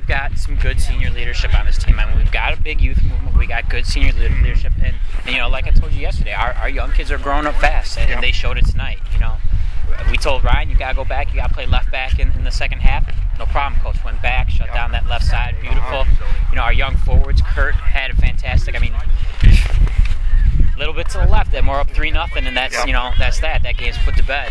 got some good senior leadership on this team. I mean, we've got a big youth movement. We got good senior leadership, and like I told you yesterday, our young kids are growing up fast, and they showed it tonight. We told Ryan, you got to go back, you got to play left back in the second half. No problem, Coach. Went back, shut down that left side, beautiful. Our young forwards, Kurt had a fantastic, a little bit to the left, and we're up 3-0, and that's, that's that. That game's put to bed.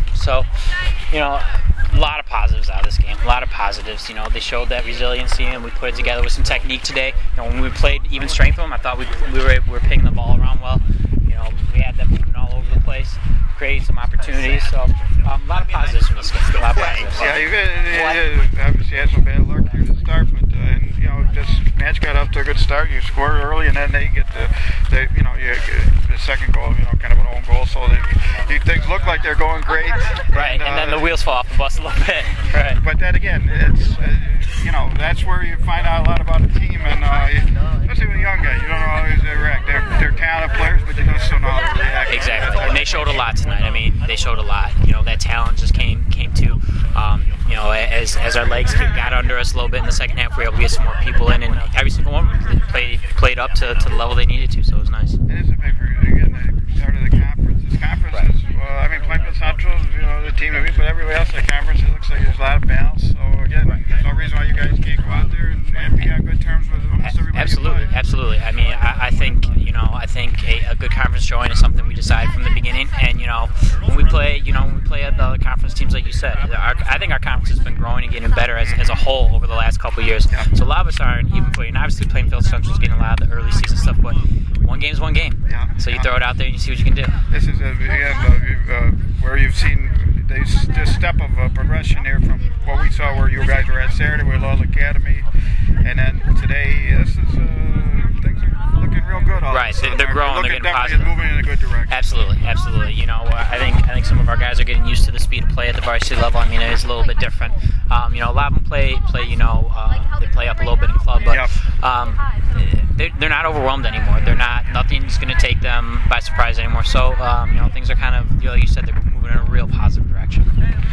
A lot of positives out of this game, a lot of positives. They showed that resiliency, and we put it together with some technique today. When we played even strength with them, I thought we were picking the ball around well. We had them moving all over the place, creating some opportunities. So a lot of positives from this game. A lot of positives. You obviously had some bad luck here to start, but this match got off to a good start. You scored early, and then they get the second goal, kind of an own goal. So things look like they're going great. Right, and then the wheels fall off the bus a little bit. Right. But then again, it's that's where you find out a lot about a team, and especially with young guys, you don't always react. They're talented players, but you just don't know how to react. Exactly, and they showed a lot tonight. They showed a lot. That talent just came to. As our legs got under us a little bit in the second half, we were able to get some more people in, and every single one played up to the level they needed to. So it was nice. It is a big again. The start of the conference. This conference is Plainfield Central, the team to beat, but everywhere else in the conference, it looks like there's a lot of balance. So again, there's no reason why you guys can't go out there and be on good terms with almost everybody. Absolutely. I think a good conference showing is something we decide from the beginning. And when we play the other conference teams, like you said, I think our conference has been growing and getting better as a whole over the last couple of years. Yeah. So a lot of us aren't even playing. Obviously, Plainfield Central is getting a lot of the early season stuff, but one game's one game. Yeah. So you throw it out there and you see what you can do. This is where you've seen this step of progression here from what we saw where you guys were at Saturday with Lowell Academy, and then today this is things are looking real good. Right, they're growing, they're getting positive, moving in a good direction. Absolutely. I think some of our guys are getting used to the speed of play at the varsity level. It is a little bit different. A lot of them play. They play up a little bit in club, but they're not overwhelmed anymore. Nothing's going to take them by surprise anymore. So things are kind of, like you said, they're moving in a real positive direction.